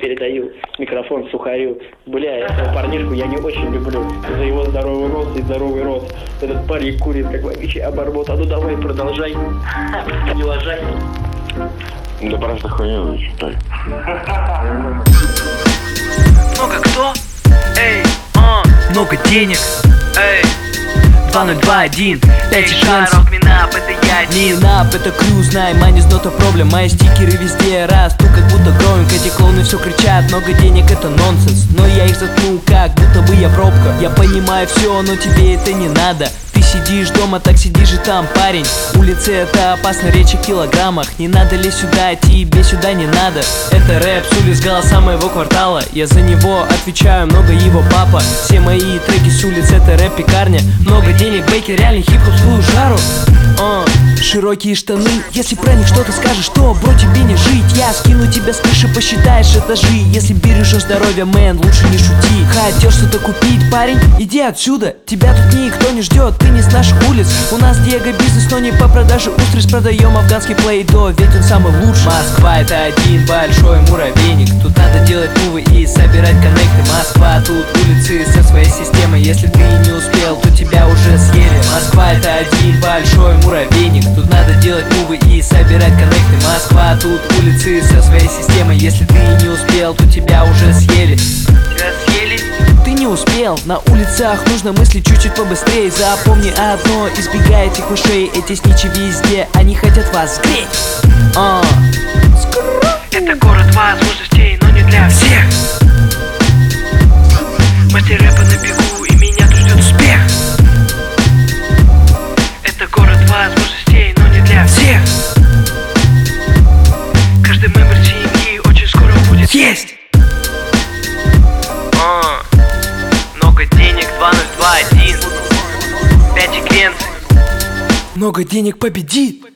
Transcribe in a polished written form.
передаю микрофон Сухарю. Бля, этого парнишку я не очень люблю. За его здоровый рост и здоровый рост. Этот парень курит, как вообще оборвот. А ну давай, продолжай. Не ложай. Да просто хуйню читай. Много кто? Эй, много денег. Эй, 2021, 5 шаров, минап, это я. Минап, это крю, знай, money is not a problem. Мои стикеры везде растут, как будто growing. Эти клоуны все кричат, много денег это нонсенс. Но я их заткнул, как будто бы я пробка. Я понимаю все, но тебе это не надо. Ты сидишь дома, так сидишь и там, парень. Улицы это опасно, речь о килограммах. Не надо ли сюда, тебе сюда не надо. Это рэп с улиц, голоса моего квартала. Я за него отвечаю, много его папа. Все мои треки с улиц это рэп-пекарня. Много денег, бейкер, реальный хип-хоп, свою жару. Широкие штаны, если про них что-то скажешь, то, бро, тебе не жить. Я скину тебя с крыши, посчитаешь этажи. Если бережешь здоровье, мэн, лучше не шути. Хотел что-то купить, парень, иди отсюда. Тебя тут никто не ждет, ты не с наших улиц. У нас Диего бизнес, но не по продаже устриц. Продаем афганский плей-до, ведь он самый лучший. Москва это один большой муравейник. Тут надо делать мувы и собирать коннекты. Москва, тут улицы со своей системой. Если ты не успел, то тебя уже съели. Москва это один большой муравейник. Тут надо делать мувы и собирать коннекты. Москва, тут улицы со своей системой. Если ты не успел, то тебя уже съели. Тебя съели? Ты не успел, на улицах нужно мыслить чуть-чуть побыстрее. Запомни одно, избегай этих ушей. Эти сничи везде, они хотят вас сгреть. Это город возможностей, но не для всех. Мастер рэпа на бегу, и меня тут ждет успех. Это город возможностей, но не для всех. Каждый мембер семьи очень скоро будет есть. Много денег, 2021, 5 секвенций. Много денег победит.